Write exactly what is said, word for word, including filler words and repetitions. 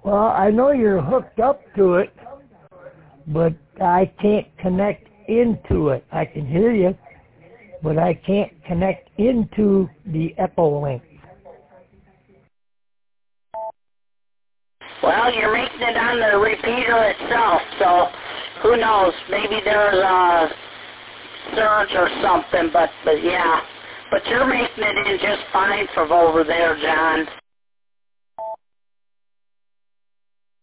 Well, I know you're hooked up to it, but I can't connect into it. I can hear you, but I can't connect into the Echolink. Well, you're making it on the repeater itself, so who knows? Maybe there's a surge or something, but, but yeah. But you're making it in just fine from over there, John.